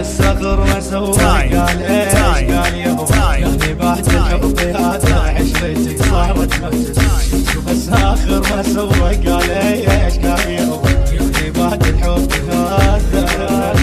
الصغر ما سوى قال ايش قال يابا يعني بعد الحب هذا عشرتي صارت مجلس. شوف الصغر ما سوى قال ايش قال يابا يعني بعد الحب هذا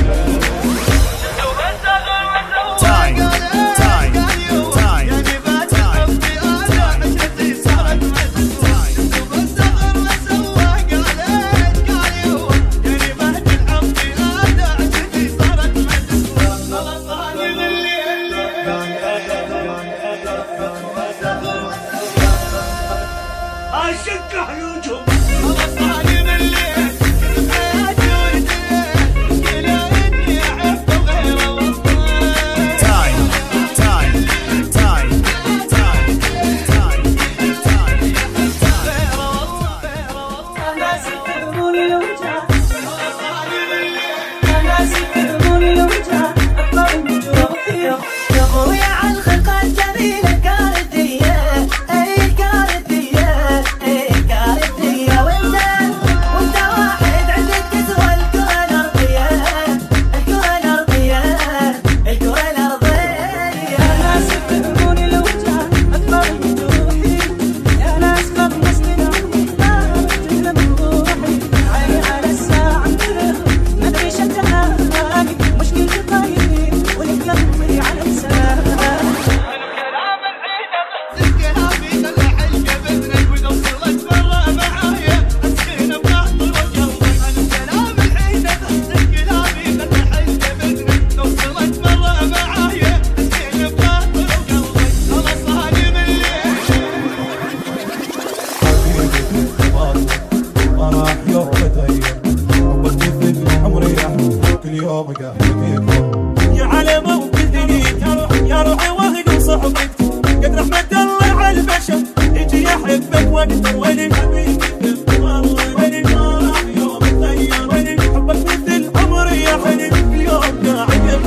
يا على موقف دنيك يا روحي وهدي وصحبك قد رحمة الله على البشر يجي يحبك وقت وين حبيبي والله وين ما راح يوم تغير وين حبك مثل عمري يا حبيبي يوم قاعد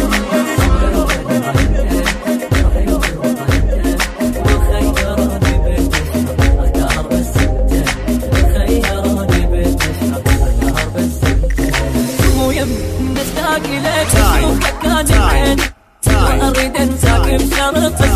اشتاق لك اشوفك كان بعيني واريد انساك بشرط